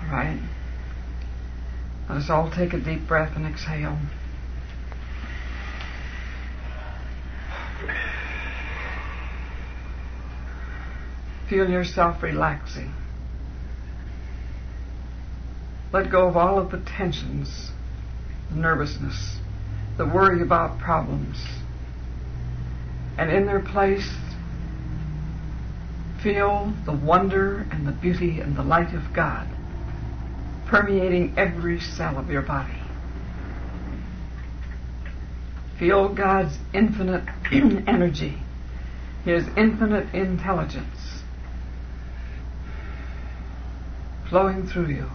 right. Let us all take a deep breath and exhale. Feel yourself relaxing. Let go of all of the tensions, the nervousness, the worry about problems. And in their place, feel the wonder and the beauty and the light of God permeating every cell of your body. Feel God's infinite energy, His infinite intelligence flowing through you.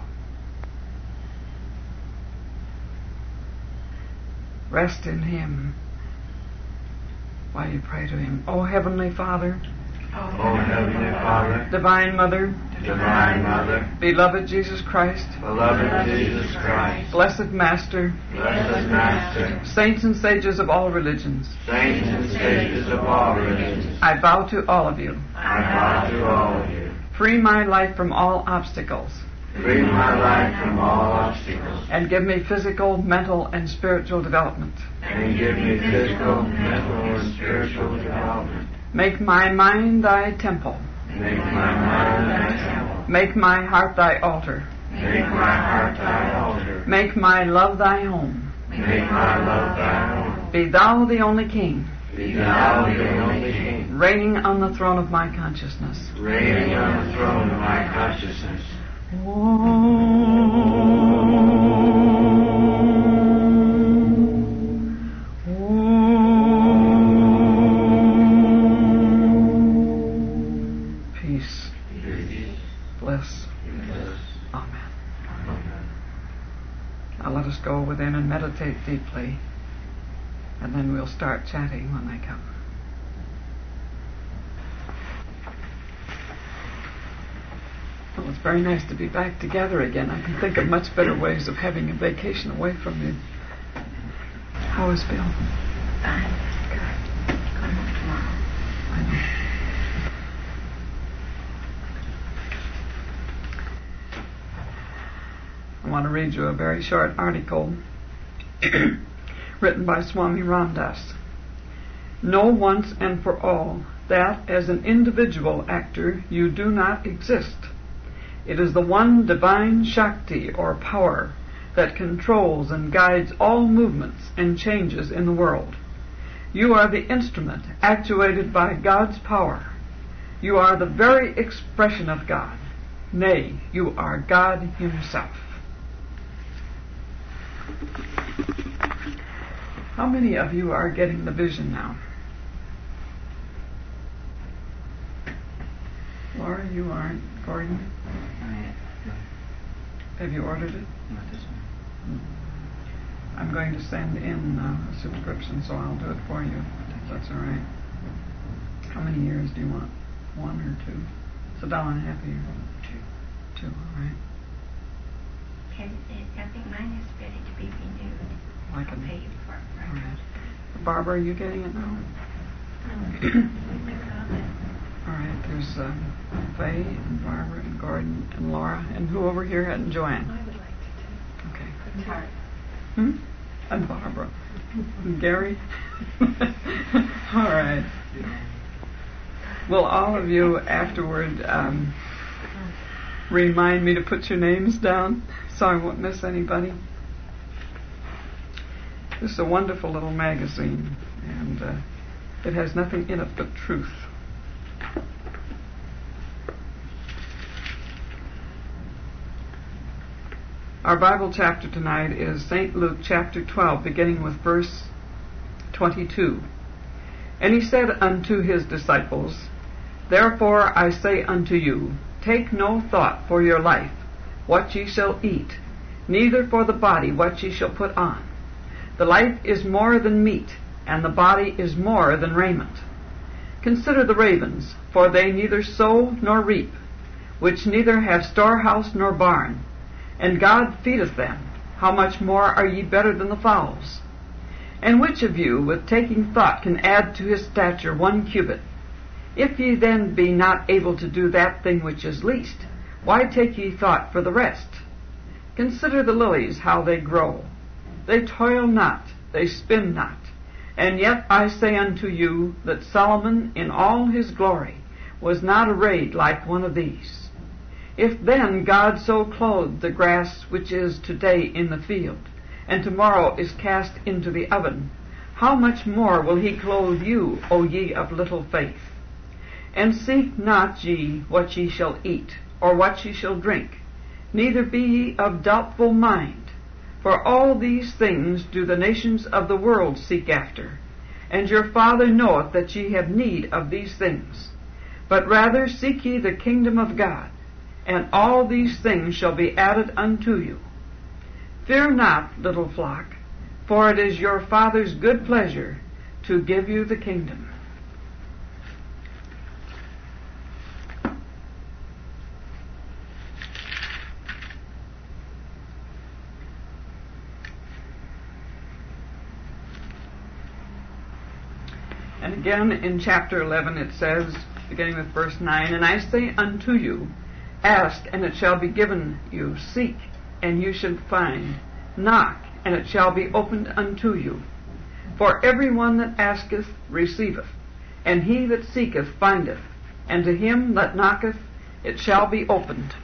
Rest in Him while you pray to Him. Oh, Heavenly Father, O Heavenly Father, Divine Mother, Divine Mother, beloved Jesus Christ, beloved Jesus Christ, blessed Master, blessed Master, saints and sages of all religions, saints and sages of all religions, I bow to all of you. I bow to all of you. Free my life from all obstacles, Free my life from all obstacles, and give me physical, mental, and spiritual development. and give me physical, mental, and spiritual development. Make my mind thy temple. Make my mind thy temple. Make my heart thy altar. Make my heart thy altar. Make my love thy home. Make my love thy home. Be thou the only King, Be thou the only King, reigning on the throne of my consciousness. reigning on the throne of my consciousness. Peace, bliss. Amen. Now let us go within and meditate deeply, and then we'll start chatting when they come. Well, it's very nice to be back together again. I can think of much better ways of having a vacation away from you. How is Bill? Fine. Good. Come home tomorrow. I know. I want to read you a very short article written by Swami Ramdas. Know once and for all that as an individual actor you do not exist. It is the one divine Shakti or power that controls and guides all movements and changes in the world. You are the instrument actuated by God's power. You are the very expression of God. Nay, you are God Himself. How many of you are getting the vision now? Laura, you aren't. Gordon? Have you ordered it? Not this one. I'm going to send in a subscription, so I'll do it for you. If that's all right. How many years do you want? 1 or 2? It's $1.50 a year. 2, all right. I think mine is ready to be renewed. I I'll can. pay you for it. All right. Barbara, are you getting it now? All right. There's Faye and Barbara and Gordon and Laura and who over here and Joanne. I would like to Okay. do. It's hard. And Barbara. And Gary. All right. Will all of you afterward remind me to put your names down so I won't miss anybody? This is a wonderful little magazine, and it has nothing in it but truth. Our Bible chapter tonight is St. Luke chapter 12, beginning with verse 22. And he said unto his disciples, Therefore I say unto you, take no thought for your life, what ye shall eat, neither for the body what ye shall put on. The life is more than meat, and the body is more than raiment. Consider the ravens, for they neither sow nor reap, which neither have storehouse nor barn, and God feedeth them. How much more are ye better than the fowls? And which of you, with taking thought, can add to his stature 1 cubit? If ye then be not able to do that thing which is least, why take ye thought for the rest? Consider the lilies, how they grow. They toil not, they spin not. And yet I say unto you that Solomon in all his glory was not arrayed like one of these. If then God so clothed the grass which is today in the field, and tomorrow is cast into the oven, how much more will he clothe you, O ye of little faith? And seek not ye what ye shall eat, or what ye shall drink, neither be ye of doubtful mind. For all these things do the nations of the world seek after, and your Father knoweth that ye have need of these things. But rather seek ye the kingdom of God, and all these things shall be added unto you. Fear not, little flock, for it is your Father's good pleasure to give you the kingdom. And again in chapter 11 it says, beginning with verse 9, And I say unto you, ask, and it shall be given you. Seek, and you shall find. Knock, and it shall be opened unto you. For every one that asketh receiveth, and he that seeketh findeth, and to him that knocketh it shall be opened.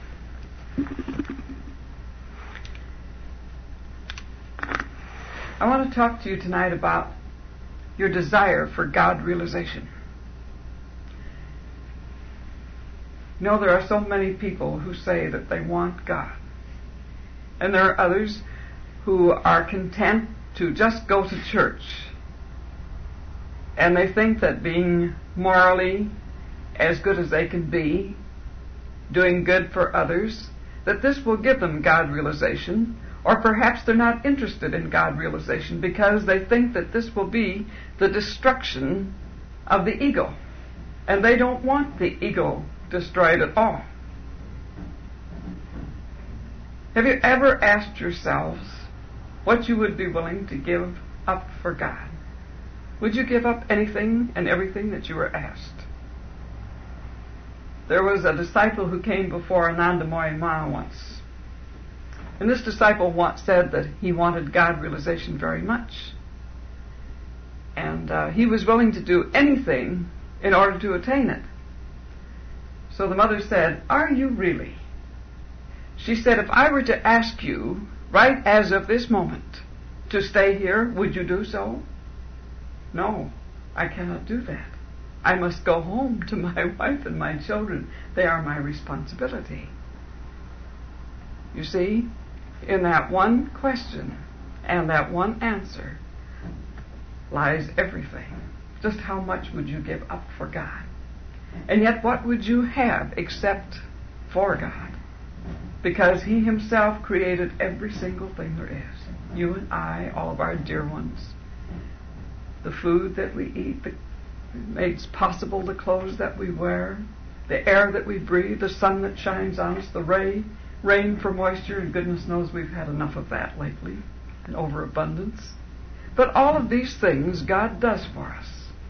I want to talk to you tonight about your desire for God realization. You know, there are so many people who say that they want God. And there are others who are content to just go to church. And they think that being morally as good as they can be, doing good for others, that this will give them God realization. Or perhaps they're not interested in God realization because they think that this will be the destruction of the ego. And they don't want the ego destroyed at all. Have you ever asked yourselves what you would be willing to give up for God? Would you give up anything and everything that you were asked? There was a disciple who came before Ananda Moy Ma once. And this disciple once said that he wanted God realization very much. And he was willing to do anything in order to attain it. So the mother said, Are you really? She said, If I were to ask you, right as of this moment, to stay here, would you do so? No, I cannot do that. I must go home to my wife and my children. They are my responsibility. You see, in that one question and that one answer lies everything. Just how much would you give up for God? And yet what would you have except for God? Because He Himself created every single thing there is. You and I, all of our dear ones. The food that we eat, that makes possible the clothes that we wear, the air that we breathe, the sun that shines on us, the rain for moisture, and goodness knows we've had enough of that lately, an overabundance. But all of these things God does for us.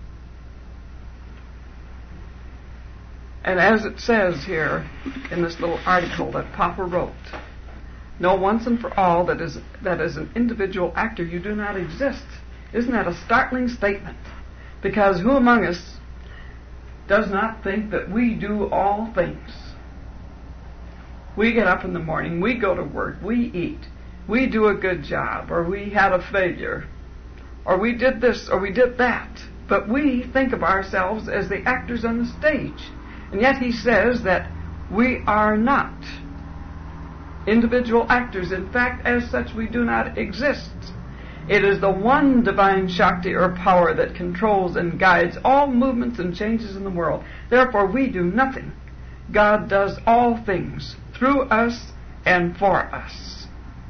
And as it says here in this little article that Papa wrote, know once and for all that as an individual actor you do not exist. Isn't that a startling statement? Because who among us does not think that we do all things? We get up in the morning, we go to work, we eat, we do a good job, or we had a failure, or we did this, or we did that. But we think of ourselves as the actors on the stage. And yet He says that we are not individual actors. In fact, as such, we do not exist. It is the one divine Shakti or power that controls and guides all movements and changes in the world. Therefore, we do nothing. God does all things through us and for us.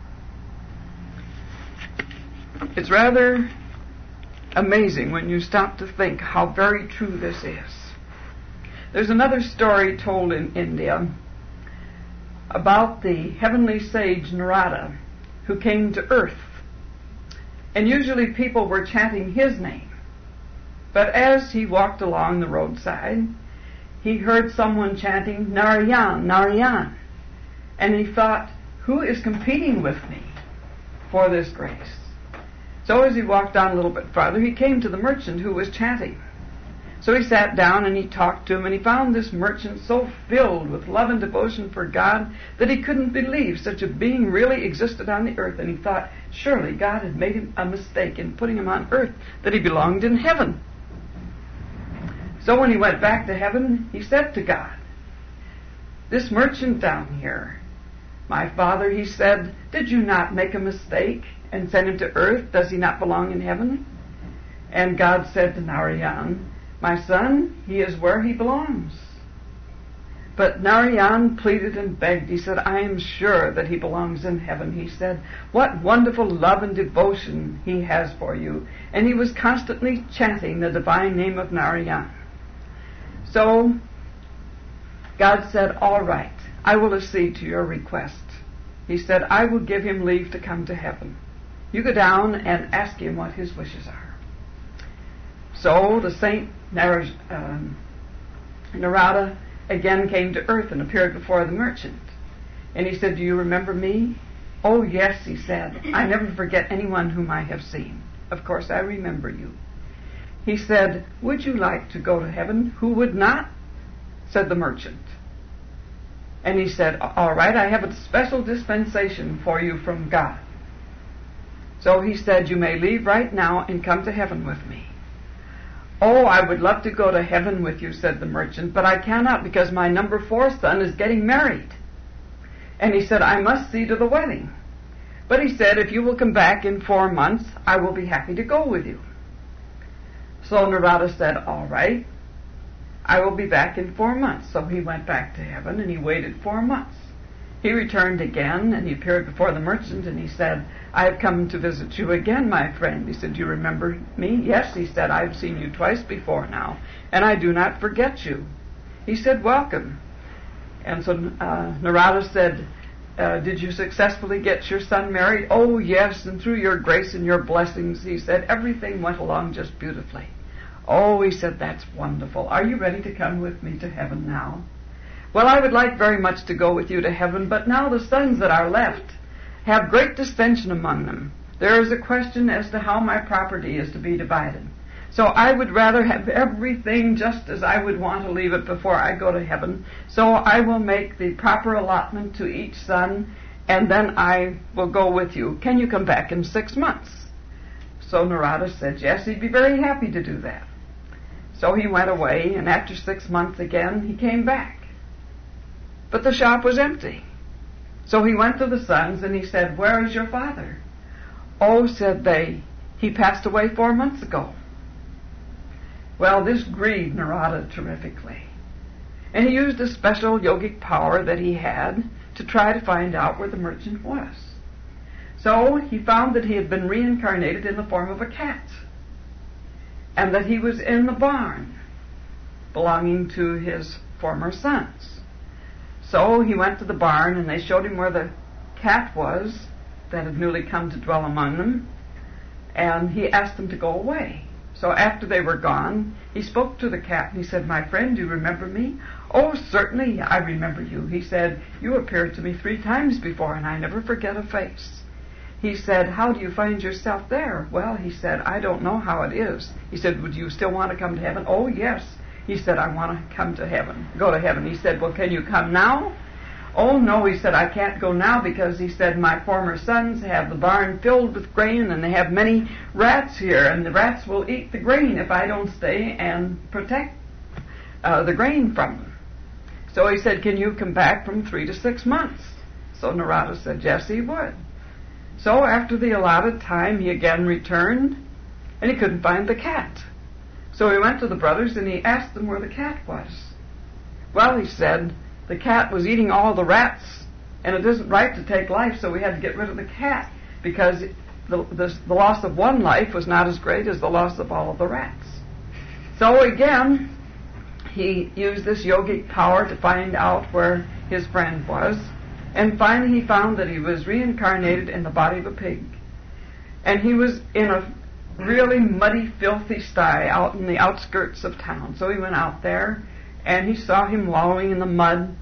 It's rather amazing when you stop to think how very true this is. There's another story told in India about the heavenly sage Narada who came to earth. And usually people were chanting his name. But as he walked along the roadside, he heard someone chanting Narayan, Narayan. And he thought, who is competing with me for this grace? So as he walked on a little bit farther, he came to the merchant who was chanting. So he sat down and he talked to him, and he found this merchant so filled with love and devotion for God that he couldn't believe such a being really existed on the earth. And he thought, surely God had made him a mistake in putting him on earth, that he belonged in heaven. So when he went back to heaven, he said to God, this merchant down here, my Father, he said, did you not make a mistake and send him to earth? Does he not belong in heaven? And God said to Narayan, my son, he is where he belongs. But Narayan pleaded and begged. He said, I am sure that he belongs in heaven. He said, what wonderful love and devotion he has for you. And he was constantly chanting the divine name of Narayan. So God said, all right, I will accede to your request. He said, I will give him leave to come to heaven. You go down and ask him what his wishes are. So the saint Narada again came to earth and appeared before the merchant. And he said, do you remember me? Oh, yes, he said. I never forget anyone whom I have seen. Of course, I remember you. He said, would you like to go to heaven? Who would not? Said the merchant. And he said, all right, I have a special dispensation for you from God. So he said, you may leave right now and come to heaven with me. Oh, I would love to go to heaven with you, said the merchant, but I cannot because my number 4 son is getting married. And he said, I must see to the wedding. But he said, if you will come back in 4 months, I will be happy to go with you. So Narada said, all right, I will be back in 4 months. So he went back to heaven and he waited 4 months. He returned again and he appeared before the merchant and he said, I have come to visit you again, my friend. He said, do you remember me? Yes, he said, I have seen you twice before now, and I do not forget you. He said, welcome. And so Narada said, did you successfully get your son married? Oh, yes, and through your grace and your blessings, he said, everything went along just beautifully. Oh, he said, that's wonderful. Are you ready to come with me to heaven now? Well, I would like very much to go with you to heaven, but now the sons that are left have great dissension among them. There is a question as to how my property is to be divided. So I would rather have everything just as I would want to leave it before I go to heaven. So I will make the proper allotment to each son, and then I will go with you. Can you come back in 6 months? So Narada said, yes, he'd be very happy to do that. So he went away, and after 6 months again, he came back. But the shop was empty. So he went to the sons and he said, where is your father? Oh, said they, he passed away 4 months ago. Well, this grieved Narada terrifically. And he used a special yogic power that he had to try to find out where the merchant was. So he found that he had been reincarnated in the form of a cat, and that he was in the barn belonging to his former sons. So he went to the barn, and they showed him where the cat was that had newly come to dwell among them, and he asked them to go away. So after they were gone, he spoke to the cat, and he said, my friend, do you remember me? Oh, certainly, I remember you. He said, you appeared to me 3 times before, and I never forget a face. He said, how do you find yourself there? Well, he said, I don't know how it is. He said, would you still want to come to heaven? Oh, yes. He said, I want to come to heaven, go to heaven. He said, well, can you come now? Oh, no, he said, I can't go now because, he said, my former sons have the barn filled with grain and they have many rats here, and the rats will eat the grain if I don't stay and protect the grain from them. So he said, can you come back from 3 to 6 months? So Narada said, yes, he would. So after the allotted time, he again returned, and he couldn't find the cat. So he went to the brothers and he asked them where the cat was. Well, he said, the cat was eating all the rats, and it isn't right to take life, so we had to get rid of the cat, because the loss of one life was not as great as the loss of all of the rats. So again, he used this yogic power to find out where his friend was, and finally he found that he was reincarnated in the body of a pig. And he was in a really muddy, filthy sty out in the outskirts of town. So he went out there, and he saw him wallowing in the mud.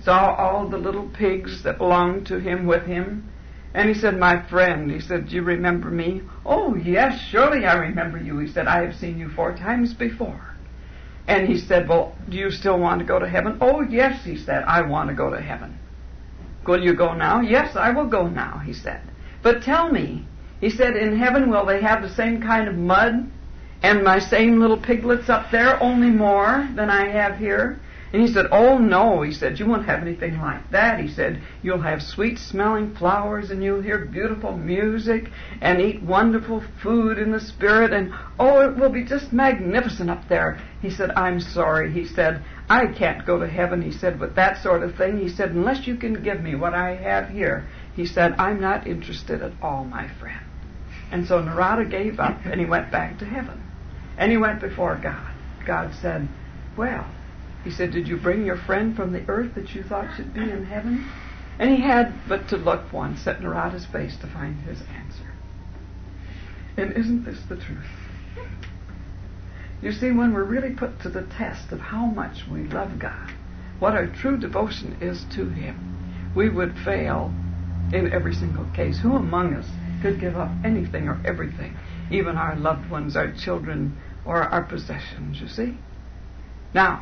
saw all the little pigs that belonged to him with him. And he said, "My friend," he said, "do you remember me?" "Oh, yes, surely I remember you." He said, "I have seen you 4 times before." And he said, "Well, do you still want to go to heaven?" "Oh, yes," he said, "I want to go to heaven." "Will you go now?" "Yes, I will go now," he said. "But tell me," he said, "in heaven will they have the same kind of mud and my same little piglets up there, only more than I have here?" And he said, "Oh, no," he said, "you won't have anything like that." He said, "You'll have sweet-smelling flowers, and you'll hear beautiful music, and eat wonderful food in the Spirit, and, oh, it will be just magnificent up there." He said, "I'm sorry," he said, "I can't go to heaven," he said, "with that sort of thing." He said, "Unless you can give me what I have here," he said, "I'm not interested at all, my friend." And so Narada gave up, and he went back to heaven. And he went before God. God said, "Well," he said, "did you bring your friend from the earth that you thought should be in heaven?" And he had but to look once at Narada's face to find his answer. And isn't this the truth? You see, when we're really put to the test of how much we love God, what our true devotion is to Him, we would fail in every single case. Who among us could give up anything or everything, even our loved ones, our children, or our possessions, you see? Now,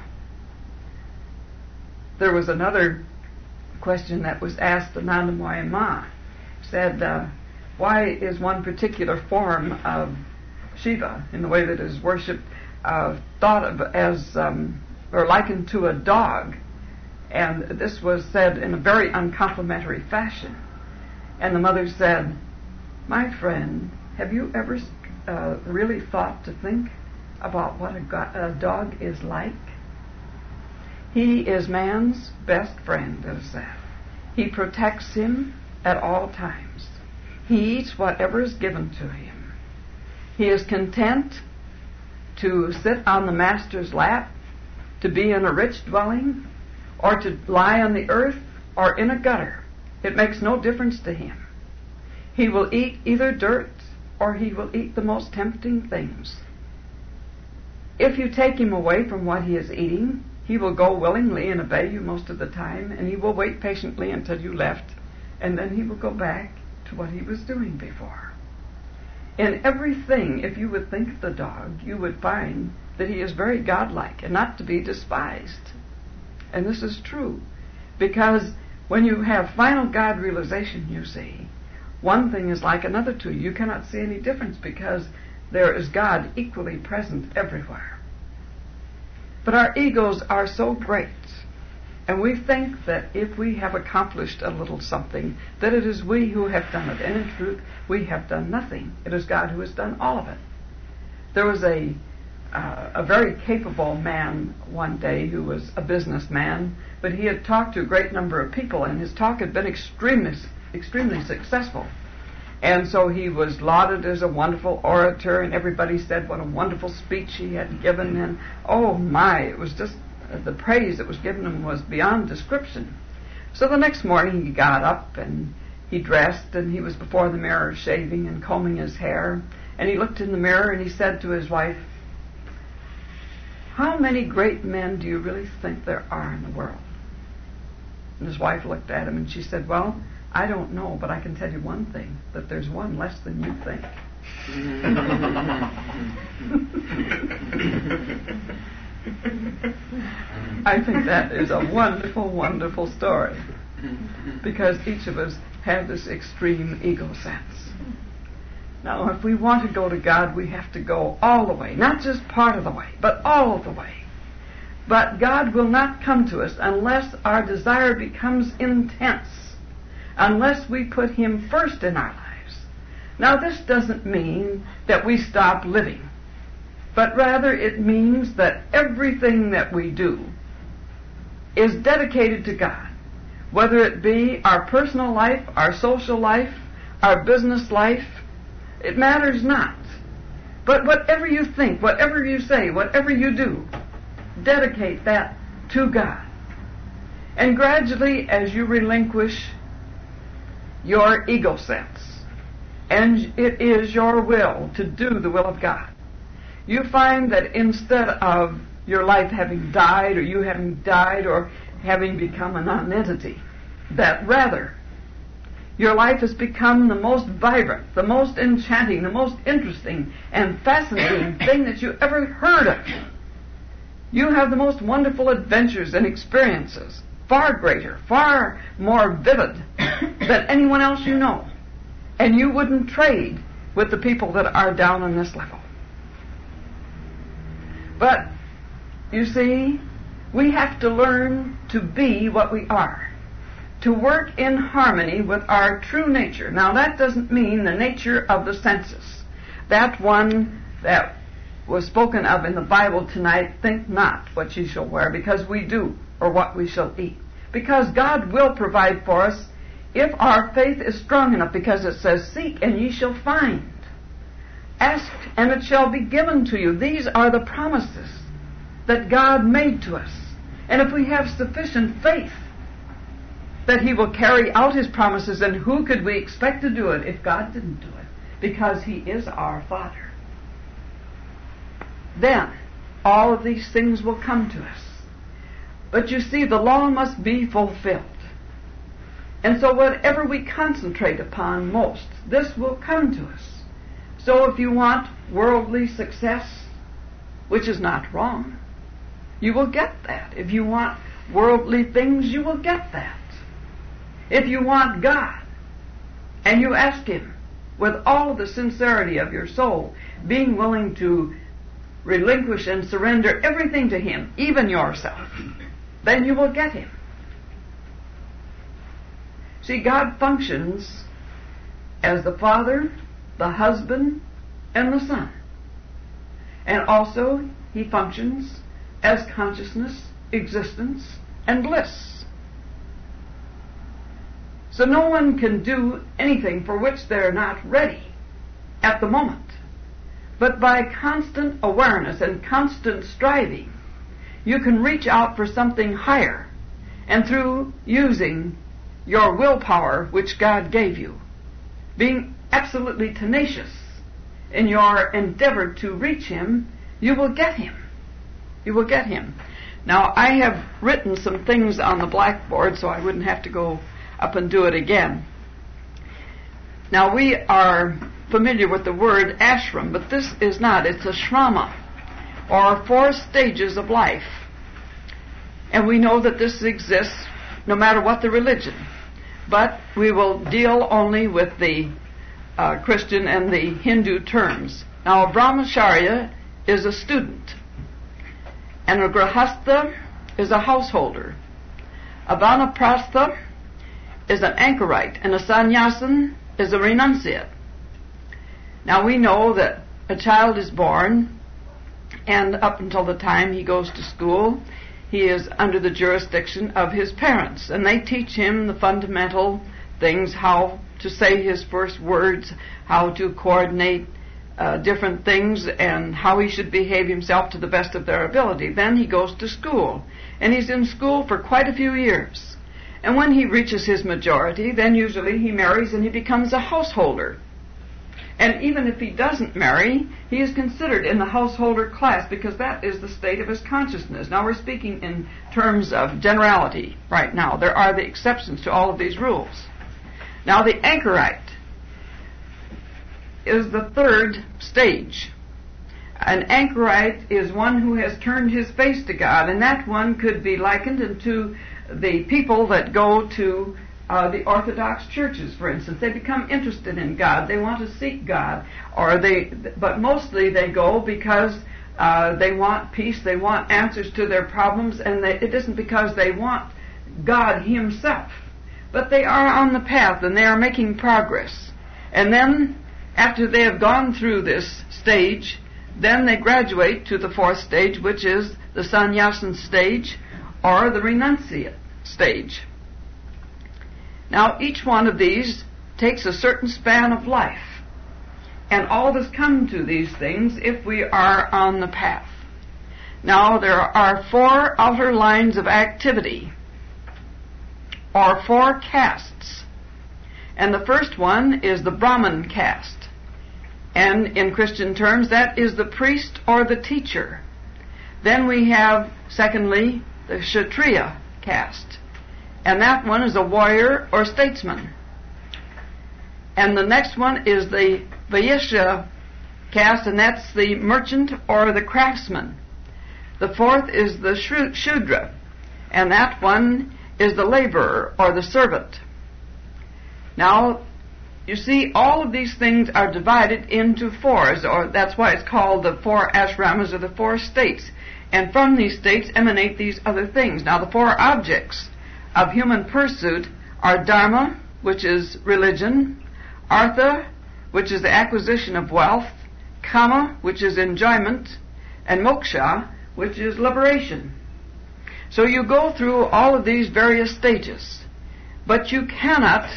there was another question that was asked of Nanda Moya Ma. Said, why is one particular form of Shiva, in the way that is worshipped, thought of as, or likened to a dog? And this was said in a very uncomplimentary fashion. And the mother said, "My friend, have you ever really thought to think about what a dog is like? He is man's best friend," it is said. "He protects him at all times. He eats whatever is given to him. He is content to sit on the master's lap, to be in a rich dwelling, or to lie on the earth or in a gutter. It makes no difference to him. He will eat either dirt or he will eat the most tempting things. If you take him away from what he is eating, he will go willingly and obey you most of the time, and he will wait patiently until you left, and then he will go back to what he was doing before. In everything, if you would think of the dog, you would find that he is very godlike and not to be despised." And this is true, because when you have final God realization, you see, one thing is like another to you. You cannot see any difference because there is God equally present everywhere. But our egos are so great, and we think that if we have accomplished a little something, that it is we who have done it. And in truth, we have done nothing. It is God who has done all of it. There was a very capable man one day who was a businessman, but he had talked to a great number of people, and his talk had been extremely successful. And so he was lauded as a wonderful orator, and everybody said what a wonderful speech he had given, and oh my, it was just, the praise that was given him was beyond description. So the next morning he got up and he dressed, and he was before the mirror shaving and combing his hair, and he looked in the mirror and he said to his wife, "How many great men do you really think there are in the world?" And his wife looked at him and she said, "Well, I don't know, but I can tell you one thing, that there's one less than you think." I think that is a wonderful, wonderful story, because each of us have this extreme ego sense. Now, if we want to go to God, we have to go all the way, not just part of the way, but all of the way. But God will not come to us unless our desire becomes intense, unless we put Him first in our lives. Now, this doesn't mean that we stop living, but rather it means that everything that we do is dedicated to God, whether it be our personal life, our social life, our business life. It matters not. But whatever you think, whatever you say, whatever you do, dedicate that to God. And gradually, as you relinquish your ego sense, and it is your will to do the will of God, you find that instead of your life having died, or you having died, or having become a nonentity, that rather your life has become the most vibrant, the most enchanting, the most interesting and fascinating thing that you ever heard of. You have the most wonderful adventures and experiences, far greater, far more vivid than anyone else you know. And you wouldn't trade with the people that are down on this level. But, you see, we have to learn to be what we are, to work in harmony with our true nature. Now, that doesn't mean the nature of the senses. That one that was spoken of in the Bible tonight, think not what ye shall wear, because we do, or what we shall eat. Because God will provide for us if our faith is strong enough, because it says, seek and ye shall find. Ask and it shall be given to you. These are the promises that God made to us. And if we have sufficient faith that He will carry out His promises, and who could we expect to do it if God didn't do it? Because He is our Father. Then all of these things will come to us. But you see, the law must be fulfilled. And so whatever we concentrate upon most, this will come to us. So if you want worldly success, which is not wrong, you will get that. If you want worldly things, you will get that. If you want God, and you ask Him with all the sincerity of your soul, being willing to relinquish and surrender everything to Him, even yourself, then you will get Him. See, God functions as the Father, the husband, and the Son. And also, He functions as consciousness, existence, and bliss. So no one can do anything for which they're not ready at the moment. But by constant awareness and constant striving, you can reach out for something higher, and through using your willpower which God gave you, being absolutely tenacious in your endeavor to reach Him, you will get Him. You will get Him. Now, I have written some things on the blackboard so I wouldn't have to go up and do it again. Now, we are familiar with the word ashram, but this is not. It's a shrama, or 4 stages of life. And we know that this exists no matter what the religion. But we will deal only with the Christian and the Hindu terms. Now, a brahmacharya is a student, and a grahastha is a householder. A vanaprastha is an anchorite, and a sannyasin is a renunciate. Now, we know that a child is born, and up until the time he goes to school, he is under the jurisdiction of his parents, and they teach him the fundamental things, how to say his first words, how to coordinate different things, and how he should behave himself to the best of their ability. Then he goes to school, and he's in school for quite a few years. And when he reaches his majority, then usually he marries and he becomes a householder. And even if he doesn't marry, he is considered in the householder class, because that is the state of his consciousness. Now, we're speaking in terms of generality right now. There are the exceptions to all of these rules. Now, the anchorite is the 3rd stage. An anchorite is one who has turned his face to God, and that one could be likened to the people that go to the Orthodox churches, for instance. They become interested in God. They want to seek God, but mostly they go because they want peace. They want answers to their problems, and it isn't because they want God Himself, but they are on the path and they are making progress. And then, after they have gone through this stage, then they graduate to the 4th stage, which is the sannyasin stage, or the renunciate stage. Now, each one of these takes a certain span of life, and all of us come to these things if we are on the path. Now, there are 4 outer lines of activity, or 4 castes, and the first one is the Brahman caste, and in Christian terms, that is the priest or the teacher. Then we have, secondly, the Kshatriya caste. And that one is a warrior or statesman. And the next one is the Vaishya caste, and that's the merchant or the craftsman. The fourth is the Shudra, and that one is the laborer or the servant. Now, you see, all of these things are divided into fours, or that's why it's called the four ashramas or the four states. And from these states emanate these other things. Now, the four objects of human pursuit are dharma, which is religion, artha, which is the acquisition of wealth, kama, which is enjoyment, and moksha, which is liberation. So you go through all of these various stages, but you cannot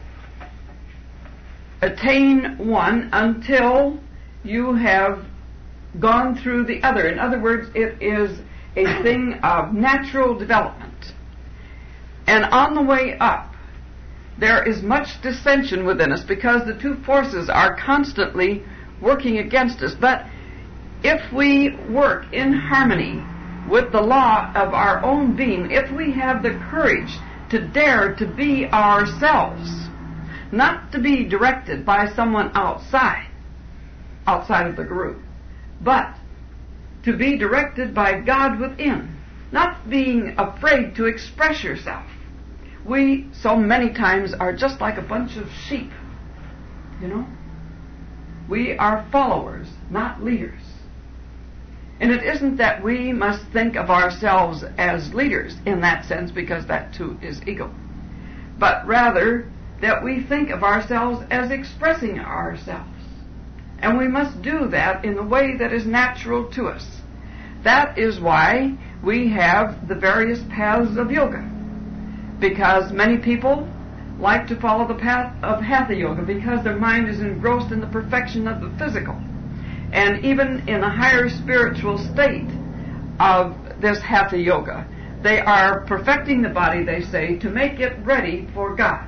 attain one until you have gone through the other. In other words, it is a thing of natural development. And on the way up, there is much dissension within us because the two forces are constantly working against us. But if we work in harmony with the law of our own being, if we have the courage to dare to be ourselves, not to be directed by someone outside of the group, but to be directed by God within, not being afraid to express yourself. We so many times are just like a bunch of sheep, you know. We are followers, not leaders. And it isn't that we must think of ourselves as leaders in that sense, because that too is ego, but rather that we think of ourselves as expressing ourselves. And we must do that in the way that is natural to us. That is why we have the various paths of yoga, because many people like to follow the path of Hatha Yoga because their mind is engrossed in the perfection of the physical. And even in a higher spiritual state of this Hatha Yoga, they are perfecting the body, they say, to make it ready for God.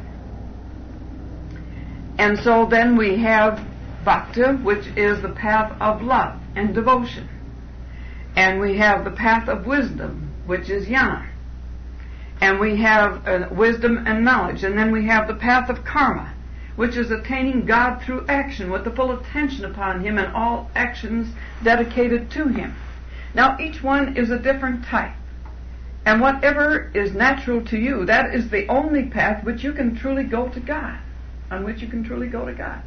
And so then we have Bhakti, which is the path of love and devotion. And we have the path of wisdom, which is jnana. And we have wisdom and knowledge. And then we have the path of karma, which is attaining God through action with the full attention upon Him and all actions dedicated to Him. Now, each one is a different type. And whatever is natural to you, that is the only path which you can truly go to God, on which you can truly go to God.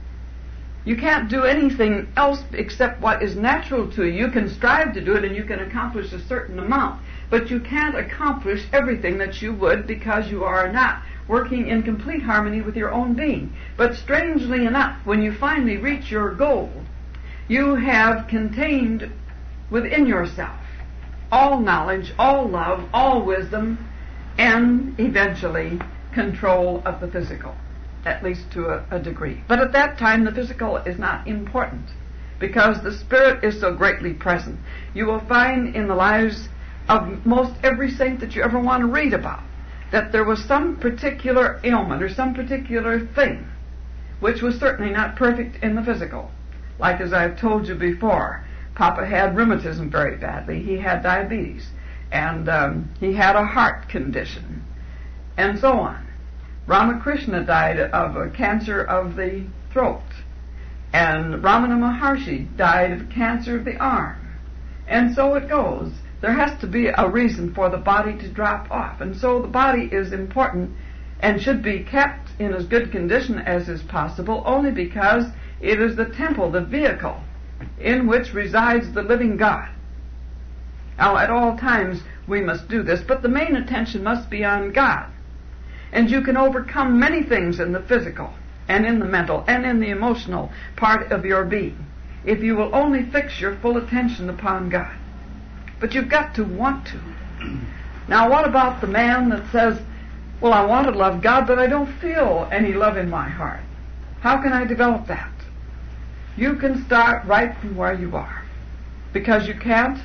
You can't do anything else except what is natural to you. You can strive to do it and you can accomplish a certain amount, but you can't accomplish everything that you would because you are not working in complete harmony with your own being. But strangely enough, when you finally reach your goal, you have contained within yourself all knowledge, all love, all wisdom, and eventually control of the physical, at least to a degree. But at that time, the physical is not important because the spirit is so greatly present. You will find in the lives of most every saint that you ever want to read about that there was some particular ailment or some particular thing which was certainly not perfect in the physical. Like as I've told you before, Papa had rheumatism very badly. He had diabetes, and he had a heart condition, and so on. Ramakrishna died of a cancer of the throat, and Ramana Maharshi died of cancer of the arm, and so it goes. There has to be a reason for the body to drop off, and so the body is important and should be kept in as good condition as is possible, only because it is the temple, the vehicle, in which resides the living God. Now, at all times we must do this, but the main attention must be on God. And you can overcome many things in the physical and in the mental and in the emotional part of your being if you will only fix your full attention upon God. But you've got to want to. Now, what about the man that says, well, I want to love God, but I don't feel any love in my heart? How can I develop that? You can start right from where you are, because you can't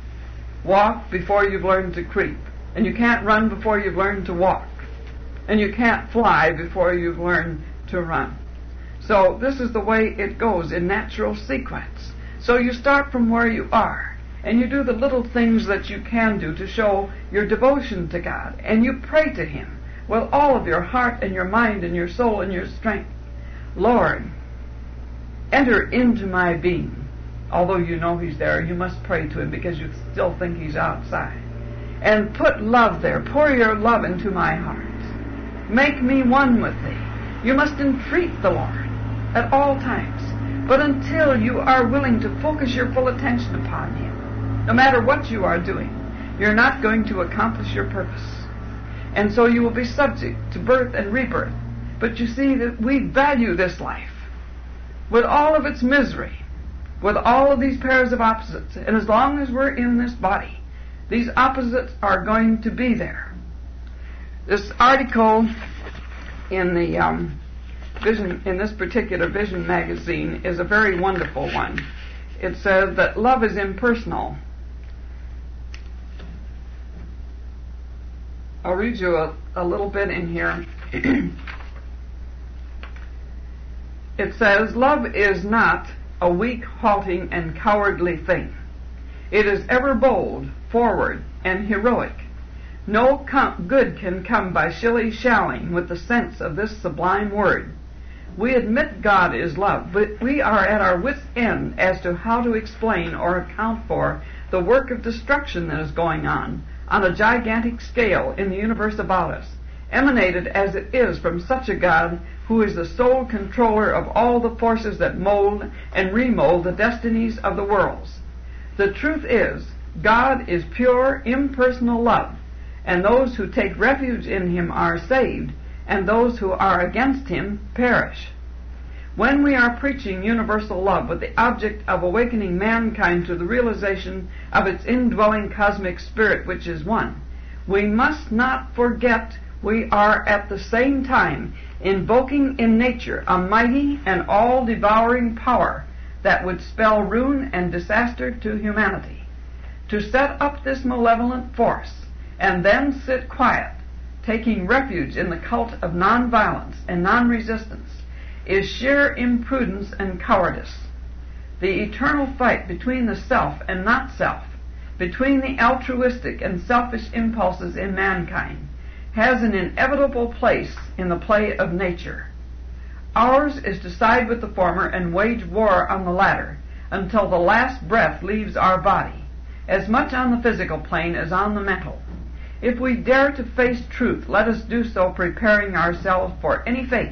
walk before you've learned to creep, and you can't run before you've learned to walk, and you can't fly before you've learned to run. So this is the way it goes in natural sequence. So you start from where you are, and you do the little things that you can do to show your devotion to God, and you pray to Him with all of your heart and your mind and your soul and your strength. Lord, enter into my being. Although you know He's there, you must pray to Him because you still think He's outside. And put love there. Pour your love into my heart. Make me one with Thee. You must entreat the Lord at all times. But until you are willing to focus your full attention upon Him, no matter what you are doing, you're not going to accomplish your purpose. And so you will be subject to birth and rebirth. But you see that we value this life with all of its misery, with all of these pairs of opposites. And as long as we're in this body, these opposites are going to be there. This article in the Vision, in this particular Vision magazine, is a very wonderful one. It says that love is impersonal. I'll read you a little bit in here. It says, love is not a weak, halting, and cowardly thing. It is ever bold, forward, and heroic. No good can come by shilly-shallying with the sense of this sublime word. We admit God is love, but we are at our wits' end as to how to explain or account for the work of destruction that is going on a gigantic scale in the universe about us, emanated as it is from such a God who is the sole controller of all the forces that mold and remold the destinies of the worlds. The truth is, God is pure, impersonal love, and those who take refuge in Him are saved, and those who are against Him perish. When we are preaching universal love with the object of awakening mankind to the realization of its indwelling cosmic spirit which is one, we must not forget we are at the same time invoking in nature a mighty and all-devouring power that would spell ruin and disaster to humanity. To set up this malevolent force and then sit quiet, taking refuge in the cult of nonviolence and non-resistance, is sheer imprudence and cowardice. The eternal fight between the self and not self, between the altruistic and selfish impulses in mankind, has an inevitable place in the play of nature. Ours is to side with the former and wage war on the latter until the last breath leaves our body, as much on the physical plane as on the mental. If we dare to face truth, let us do so preparing ourselves for any fate.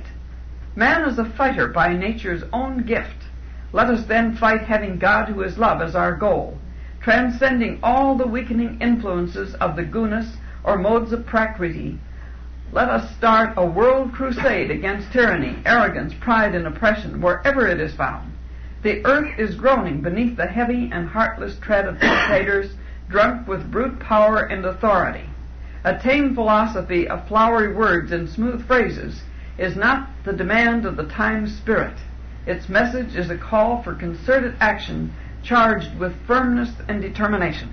Man is a fighter by nature's own gift. Let us then fight having God who is love as our goal, transcending all the weakening influences of the gunas or modes of prakriti. Let us start a world crusade against tyranny, arrogance, pride, and oppression wherever it is found. The earth is groaning beneath the heavy and heartless tread of dictators drunk with brute power and authority. A tame philosophy of flowery words and smooth phrases is not the demand of the time's spirit. Its message is a call for concerted action charged with firmness and determination.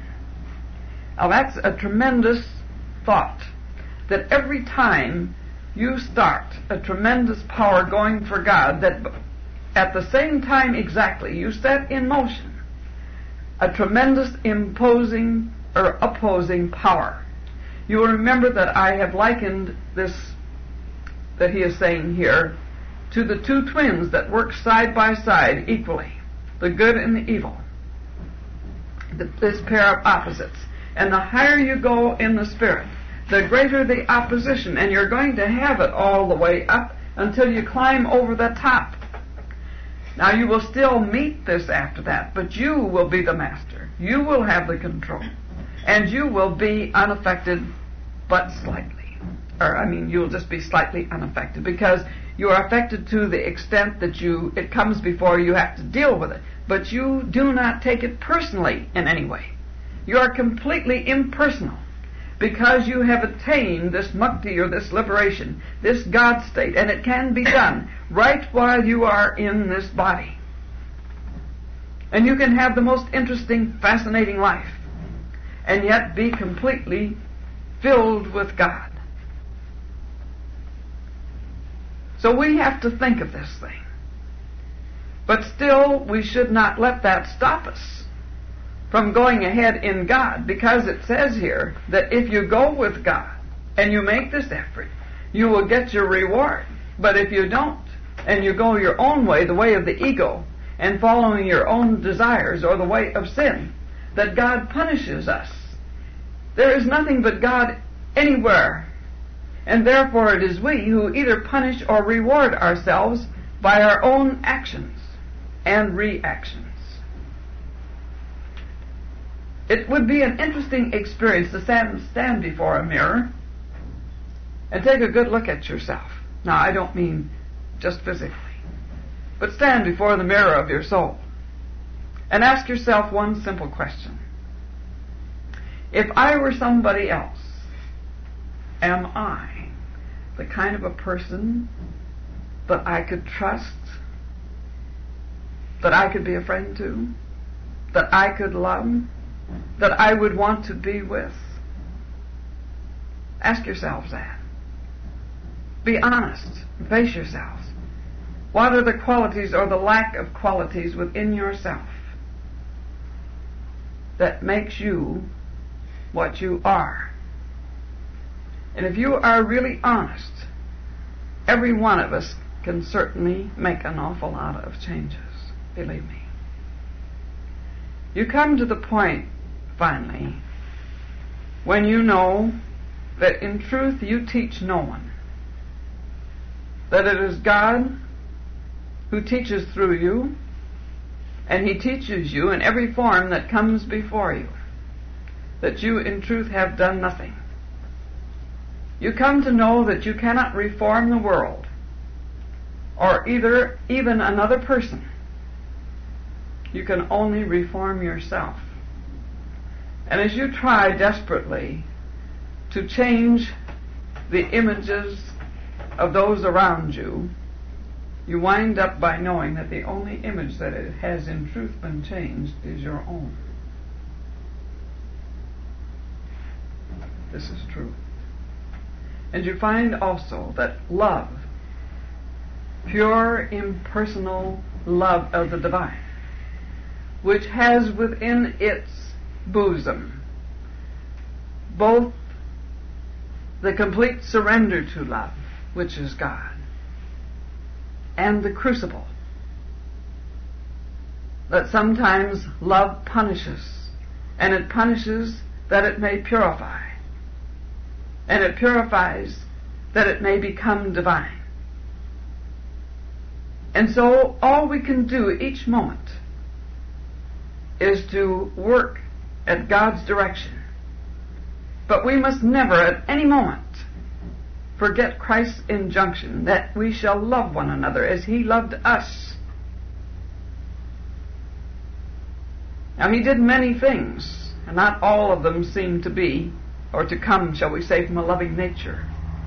Now that's a tremendous thought, that every time you start a tremendous power going for God, that at the same time exactly you set in motion a tremendous imposing or opposing power. You will remember that I have likened this that he is saying here to the two twins that work side by side equally, the good and the evil, this pair of opposites. And the higher you go in the spirit, the greater the opposition, and you're going to have it all the way up until you climb over the top. Now you will still meet this after that, but you will be the master. You will have the control. And you will be unaffected but slightly. You'll just be slightly unaffected because you are affected to the extent that it comes before you have to deal with it. But you do not take it personally in any way. You are completely impersonal because you have attained this mukti, or this liberation, this God state, and it can be done right while you are in this body. And you can have the most interesting, fascinating life and yet be completely filled with God. So we have to think of this thing. But still, we should not let that stop us from going ahead in God, because it says here that if you go with God and you make this effort, you will get your reward. But if you don't, and you go your own way, the way of the ego, and following your own desires or the way of sin, that God punishes us. There is nothing but God anywhere, and therefore it is we who either punish or reward ourselves by our own actions and reactions. It would be an interesting experience to stand before a mirror and take a good look at yourself. Now, I don't mean just physically, but stand before the mirror of your soul and ask yourself one simple question. If I were somebody else, am I the kind of a person that I could trust, that I could be a friend to, that I could love, that I would want to be with? Ask yourselves that. Be honest. Face yourselves. What are the qualities or the lack of qualities within yourself that makes you what you are? And if you are really honest, every one of us can certainly make an awful lot of changes. Believe me. You come to the point, finally, when you know that in truth you teach no one, that it is God who teaches through you, and He teaches you in every form that comes before you, that you in truth have done nothing. You come to know that you cannot reform the world, or even another person. You can only reform yourself. And as you try desperately to change the images of those around you, you wind up by knowing that the only image that it has in truth been changed is your own. This is true. And you find also that love, pure impersonal love of the divine, which has within its bosom both the complete surrender to love, which is God, and the crucible, that sometimes love punishes, and it punishes that it may purify, and it purifies that it may become divine. And so all we can do each moment is to work at God's direction. But we must never at any moment forget Christ's injunction that we shall love one another as He loved us. Now, He did many things, and not all of them seem to be, or to come, shall we say, from a loving nature.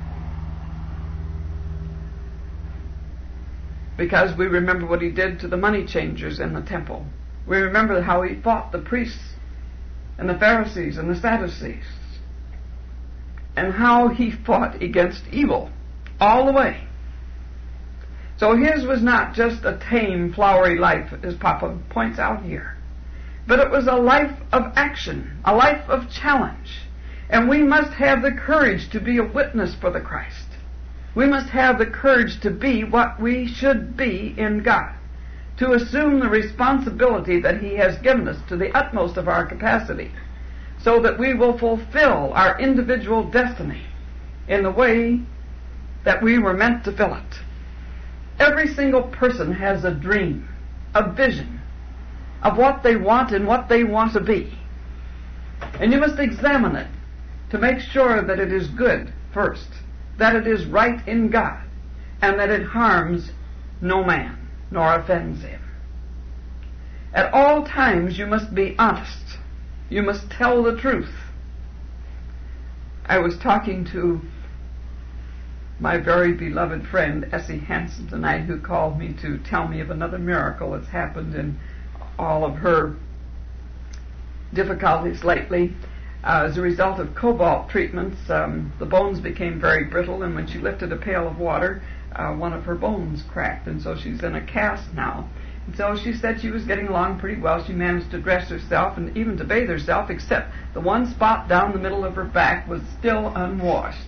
Because we remember what He did to the money changers in the temple. We remember how He fought the priests and the Pharisees and the Sadducees, and how He fought against evil all the way. So His was not just a tame, flowery life, as Papa points out here, but it was a life of action, a life of challenge. And we must have the courage to be a witness for the Christ. We must have the courage to be what we should be in God, to assume the responsibility that He has given us to the utmost of our capacity, so that we will fulfill our individual destiny in the way that we were meant to fill it. Every single person has a dream, a vision of what they want and what they want to be. And you must examine it to make sure that it is good first, that it is right in God, and that it harms no man nor offends him. At all times you must be honest. You must tell the truth. I was talking to my very beloved friend Essie Hansen tonight, who called me to tell me of another miracle that's happened in all of her difficulties lately. As a result of cobalt treatments, the bones became very brittle, and when she lifted a pail of water, one of her bones cracked, and so she's in a cast now. And so she said she was getting along pretty well. She managed to dress herself and even to bathe herself, except the one spot down the middle of her back was still unwashed.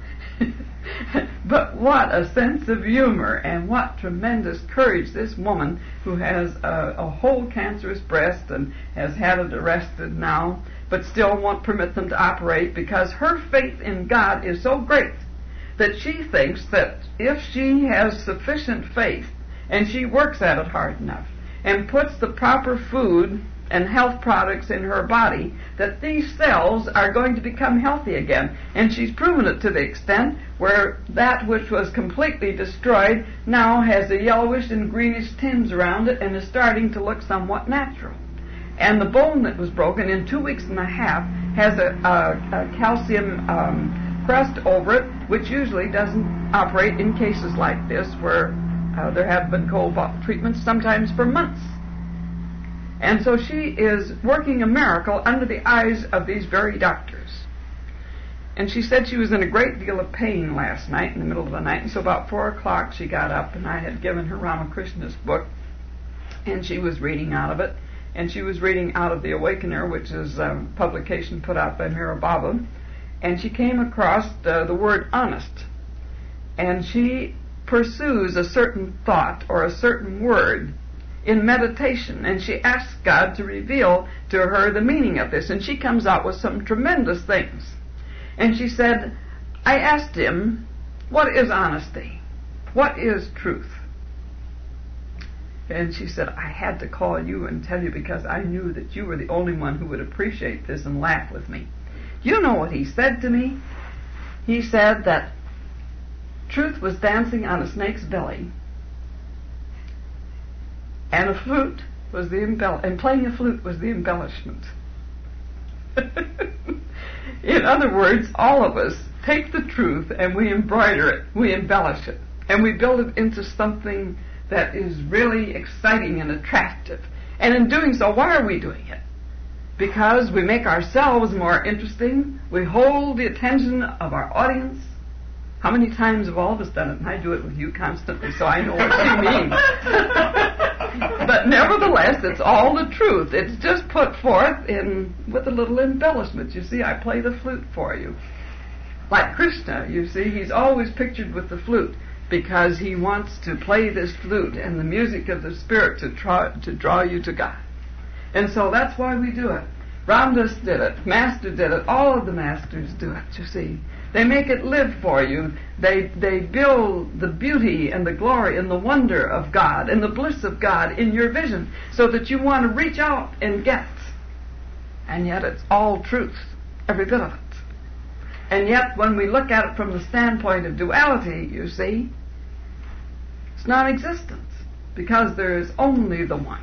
But what a sense of humor, and what tremendous courage this woman, who has a whole cancerous breast and has had it arrested now, but still won't permit them to operate, because her faith in God is so great that she thinks that if she has sufficient faith and she works at it hard enough and puts the proper food and health products in her body, that these cells are going to become healthy again. And she's proven it to the extent where that which was completely destroyed now has a yellowish and greenish tinge around it and is starting to look somewhat natural. And the bone that was broken in 2 weeks and a half has a calcium crust over it, which usually doesn't operate in cases like this, where there have been cold bottle treatments sometimes for months. And so she is working a miracle under the eyes of these very doctors. And she said she was in a great deal of pain last night, in the middle of the night, and so about 4 o'clock she got up, and I had given her Ramakrishna's book, and she was reading out of it. And she was reading out of The Awakener, which is a publication put out by Mira Baba, and she came across the word honest. And she pursues a certain thought or a certain word in meditation, and she asks God to reveal to her the meaning of this, and she comes out with some tremendous things. And she said, I asked him, what is honesty? What is truth? And she said, I had to call you and tell you because I knew that you were the only one who would appreciate this and laugh with me. You know what he said to me? He said that truth was dancing on a snake's belly, and a flute was and playing a flute was the embellishment. In other words, all of us take the truth and we embroider it, we embellish it, and we build it into something that is really exciting and attractive. And in doing so, why are we doing it? Because we make ourselves more interesting, we hold the attention of our audience. How many times have all of us done it? And I do it with you constantly, so I know what you mean. But nevertheless, it's all the truth. It's just put forth with a little embellishment. You see, I play the flute for you. Like Krishna, you see, he's always pictured with the flute because he wants to play this flute and the music of the Spirit to draw you to God. And so that's why we do it. Ramdas did it. Master did it. All of the masters do it, you see. They make it live for you. They build the beauty and the glory and the wonder of God and the bliss of God in your vision so that you want to reach out and get. And yet it's all truth, every bit of it. And yet when we look at it from the standpoint of duality, you see, it's non-existent because there is only the one.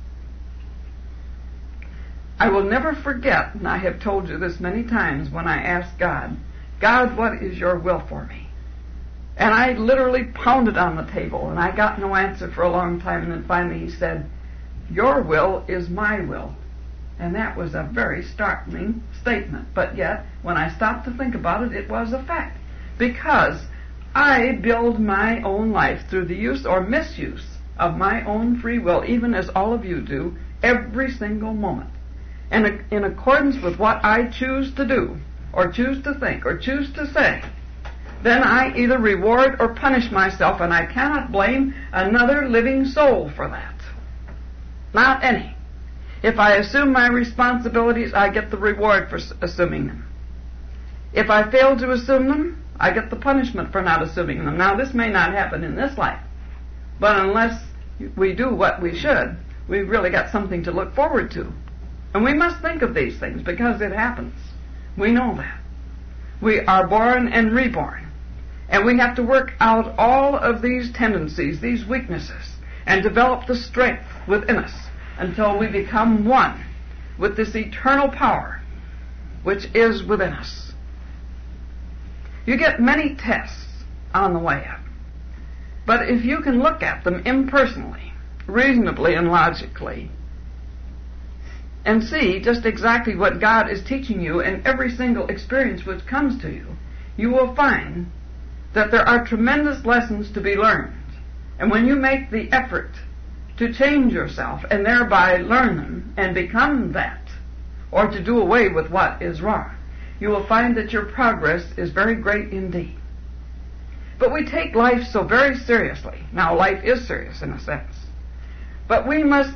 I will never forget, and I have told you this many times, when I asked God, God, what is your will for me? And I literally pounded on the table, and I got no answer for a long time, and then finally he said, your will is my will. And that was a very startling statement. But yet, when I stopped to think about it, it was a fact. Because I build my own life through the use or misuse of my own free will, even as all of you do, every single moment. And in accordance with what I choose to do, or choose to think, or choose to say, then I either reward or punish myself, and I cannot blame another living soul for that. Not any. If I assume my responsibilities, I get the reward for assuming them. If I fail to assume them, I get the punishment for not assuming them. Now, this may not happen in this life, but unless we do what we should, we've really got something to look forward to. And we must think of these things because it happens. We know that. We are born and reborn. And we have to work out all of these tendencies, these weaknesses, and develop the strength within us until we become one with this eternal power which is within us. You get many tests on the way up. But if you can look at them impersonally, reasonably and logically, and see just exactly what God is teaching you in every single experience which comes to you, you will find that there are tremendous lessons to be learned. And when you make the effort to change yourself and thereby learn them and become that, or to do away with what is wrong, you will find that your progress is very great indeed. But we take life so very seriously. Now, life is serious in a sense. But we must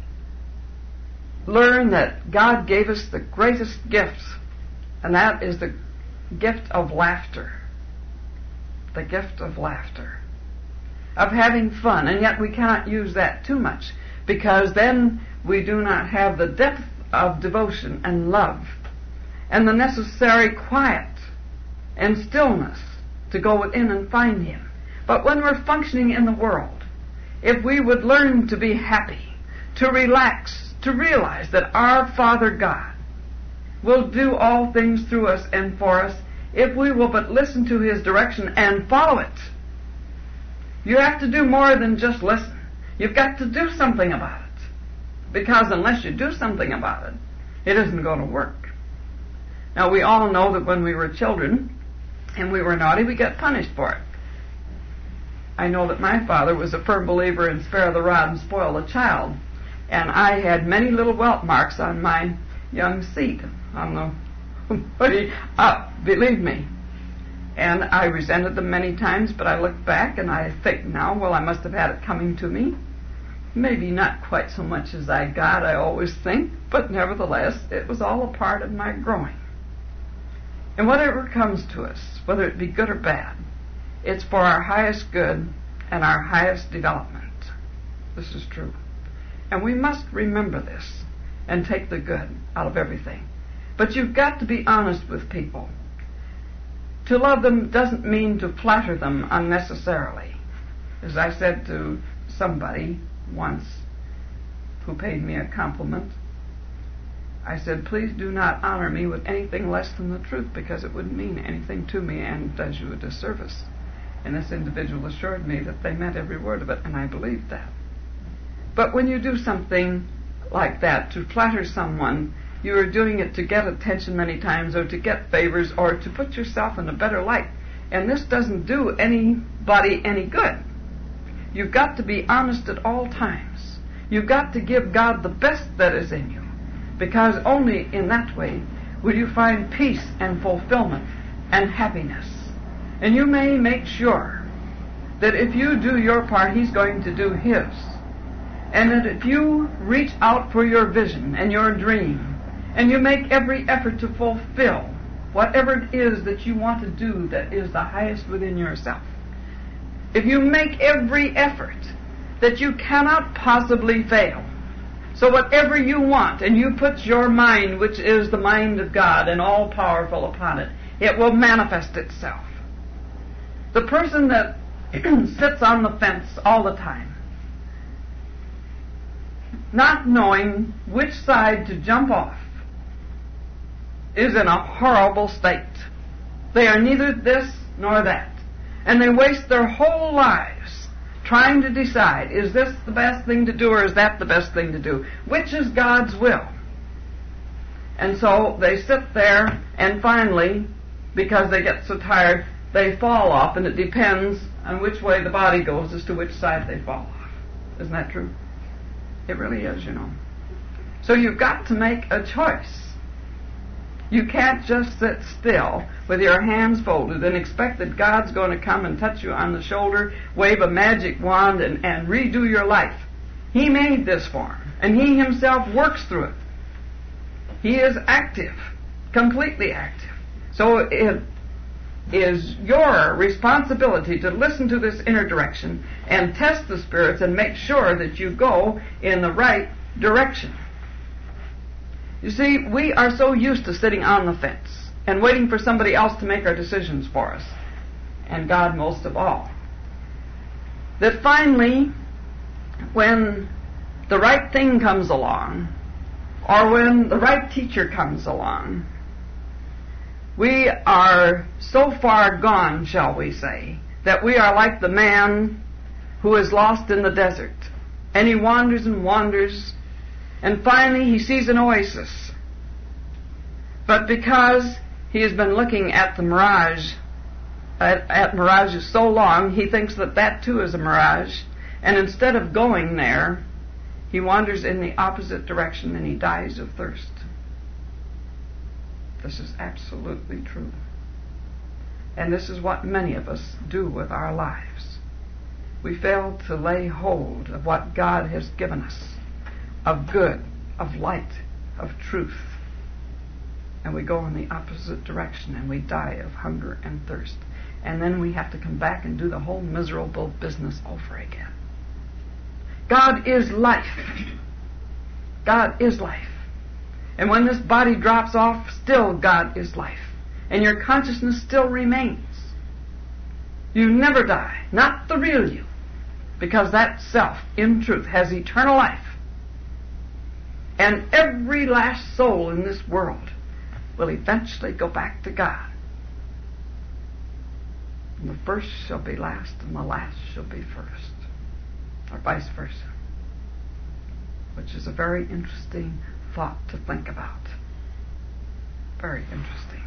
learn that God gave us the greatest gifts, and that is the gift of laughter. The gift of laughter. Of having fun, and yet we cannot use that too much, because then we do not have the depth of devotion and love and the necessary quiet and stillness to go within and find Him. But when we're functioning in the world, if we would learn to be happy, to relax, to realize that our Father God will do all things through us and for us, if we will but listen to His direction and follow it. You have to do more than just listen. You've got to do something about it. Because unless you do something about it, it isn't going to work. Now, we all know that when we were children and we were naughty, we got punished for it. I know that my father was a firm believer in spare the rod and spoil the child. And I had many little welt marks on my young seat on the believe me. And I resented them many times, but I look back and I think now, well, I must have had it coming to me. Maybe not quite so much as I got, I always think, but nevertheless, it was all a part of my growing. And whatever comes to us, whether it be good or bad, it's for our highest good and our highest development. This is true. And we must remember this and take the good out of everything. But you've got to be honest with people. To love them doesn't mean to flatter them unnecessarily. As I said to somebody once who paid me a compliment, I said, please do not honor me with anything less than the truth, because it wouldn't mean anything to me and does you a disservice. And this individual assured me that they meant every word of it, and I believed that. But when you do something like that to flatter someone, you are doing it to get attention many times, or to get favors, or to put yourself in a better light. And this doesn't do anybody any good. You've got to be honest at all times. You've got to give God the best that is in you, because only in that way will you find peace and fulfillment and happiness. And you may make sure that if you do your part, He's going to do His. And that if you reach out for your vision and your dream, and you make every effort to fulfill whatever it is that you want to do that is the highest within yourself, if you make every effort that you cannot possibly fail, so whatever you want, and you put your mind, which is the mind of God and all-powerful, upon it, it will manifest itself. The person that sits on the fence all the time, not knowing which side to jump off, is in a horrible state. They are neither this nor that. And they waste their whole lives trying to decide, is this the best thing to do or is that the best thing to do? Which is God's will? And so they sit there, and finally, because they get so tired, they fall off, and it depends on which way the body goes as to which side they fall off. Isn't that true? It really is, you know. So you've got to make a choice. You can't just sit still with your hands folded and expect that God's going to come and touch you on the shoulder, wave a magic wand, and redo your life. He made this form, and He Himself works through it. He is active, completely active. So it is your responsibility to listen to this inner direction and test the spirits and make sure that you go in the right direction. You see, we are so used to sitting on the fence and waiting for somebody else to make our decisions for us, and God most of all, that finally, when the right thing comes along, or when the right teacher comes along, we are so far gone, shall we say, that we are like the man who is lost in the desert, and he wanders and wanders, and finally he sees an oasis. But because he has been looking at the mirage, at mirages so long, he thinks that that too is a mirage. And instead of going there He wanders in the opposite direction and he dies of thirst. This is absolutely true. And this is what many of us do with our lives. We fail to lay hold of what God has given us, of good, of light, of truth. And we go in the opposite direction and we die of hunger and thirst. And then we have to come back and do the whole miserable business over again. God is life. God is life. And when this body drops off, still God is life. And your consciousness still remains. You never die. Not the real you. Because that self, in truth, has eternal life. And every last soul in this world will eventually go back to God. And the first shall be last, and the last shall be first. Or vice versa. Which is a very interesting thought to think about. Very interesting.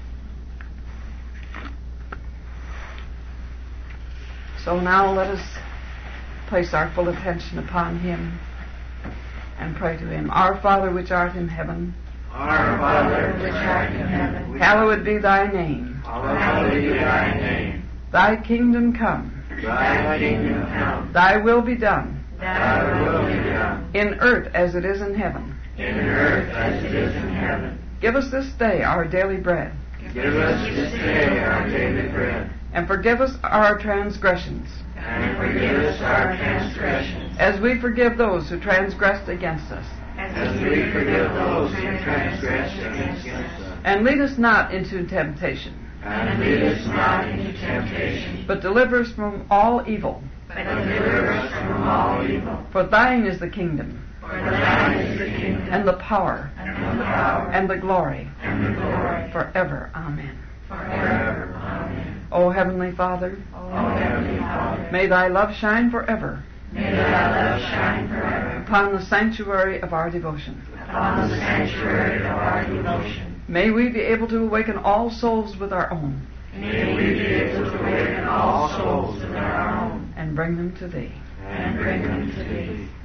So now let us place our full attention upon Him and pray to Him. Our Father which art in heaven, Our Father which art in heaven, hallowed be thy name. hallowed be thy name. Thy kingdom come. Thy kingdom come. Thy will be done. Thy will be done. In earth as it is in heaven. In earth as it is in heaven. Give us this day our daily bread. Give us this day our daily bread. And forgive us our transgressions, And forgive us our transgressions, as we forgive those who transgress against us. as we forgive those who transgress against us. And lead us not into temptation, And lead us not into temptation, but deliver us from all evil. but deliver us from all evil. For thine is the kingdom, For thine is the kingdom, and the power, and the power, and the glory, and the glory, forever. Amen. forever. Amen. O Heavenly Father, O Heavenly Father, may thy love shine forever may thy love shine forever upon the sanctuary of our devotion. upon the sanctuary of our devotion. May we be able to awaken all souls with our own, May we be able to awaken all souls with our own, and bring them to Thee. and bring them to Thee.